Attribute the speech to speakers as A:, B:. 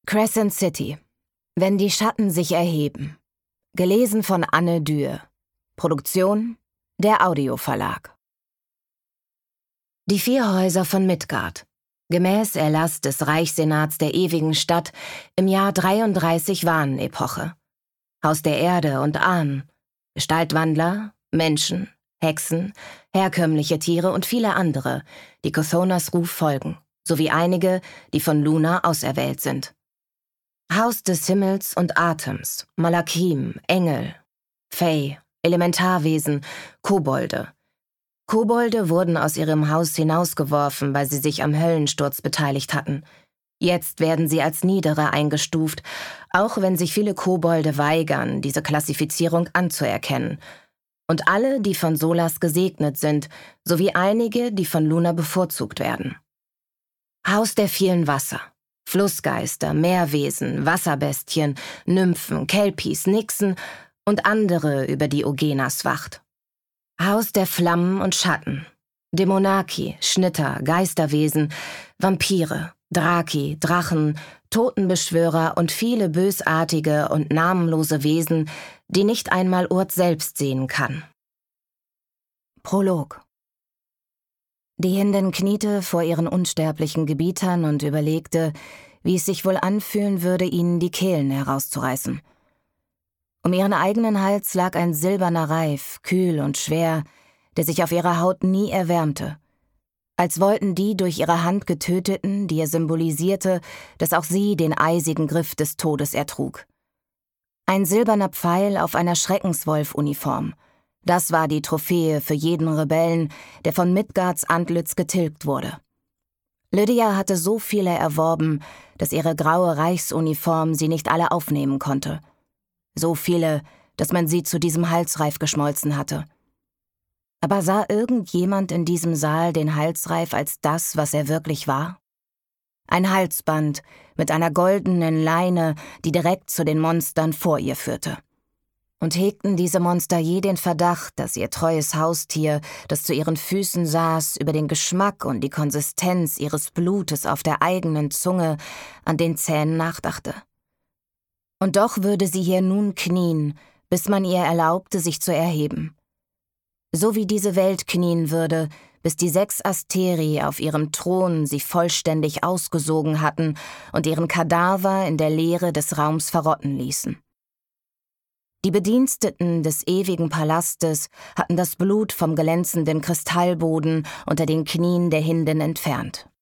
A: Crescent City. Wenn die Schatten sich erheben. Gelesen von Anne Dürr. Produktion: der Audioverlag. Die 4 Häuser von Midgard. Gemäß Erlass des Reichssenats der ewigen Stadt im Jahr 33 Wanenepoche. Haus der Erde und Ahn. Gestaltwandler, Menschen, Hexen, herkömmliche Tiere und viele andere, die Cthonas Ruf folgen, sowie einige, die von Luna auserwählt sind. Haus des Himmels und Atems, Malakim, Engel, Fey, Elementarwesen, Kobolde. Kobolde wurden aus ihrem Haus hinausgeworfen, weil sie sich am Höllensturz beteiligt hatten. Jetzt werden sie als niedere eingestuft, auch wenn sich viele Kobolde weigern, diese Klassifizierung anzuerkennen. Und alle, die von Solas gesegnet sind, sowie einige, die von Luna bevorzugt werden. Haus der vielen Wasser. Flussgeister, Meerwesen, Wasserbestien, Nymphen, Kelpies, Nixen und andere, über die Ogenas wacht. Haus der Flammen und Schatten. Dämonaki, Schnitter, Geisterwesen, Vampire, Draki, Drachen, Totenbeschwörer und viele bösartige und namenlose Wesen, die nicht einmal Urd selbst sehen kann. Prolog. Die Hindin kniete vor ihren unsterblichen Gebietern und überlegte, wie es sich wohl anfühlen würde, ihnen die Kehlen herauszureißen. Um ihren eigenen Hals lag ein silberner Reif, kühl und schwer, der sich auf ihrer Haut nie erwärmte. Als wollten die durch ihre Hand Getöteten, die er symbolisierte, dass auch sie den eisigen Griff des Todes ertrug. Ein silberner Pfeil auf einer Schreckenswolf-Uniform. Das war die Trophäe für jeden Rebellen, der von Midgards Antlitz getilgt wurde. Lydia hatte so viele erworben, dass ihre graue Reichsuniform sie nicht alle aufnehmen konnte. So viele, dass man sie zu diesem Halsreif geschmolzen hatte. Aber sah irgendjemand in diesem Saal den Halsreif als das, was er wirklich war? Ein Halsband mit einer goldenen Leine, die direkt zu den Monstern vor ihr führte. Und hegten diese Monster je den Verdacht, dass ihr treues Haustier, das zu ihren Füßen saß, über den Geschmack und die Konsistenz ihres Blutes auf der eigenen Zunge an den Zähnen nachdachte. Und doch würde sie hier nun knien, bis man ihr erlaubte, sich zu erheben. So wie diese Welt knien würde, bis die 6 Asteri auf ihrem Thron sie vollständig ausgesogen hatten und ihren Kadaver in der Leere des Raums verrotten ließen. Die Bediensteten des ewigen Palastes hatten das Blut vom glänzenden Kristallboden unter den Knien der Hindin entfernt.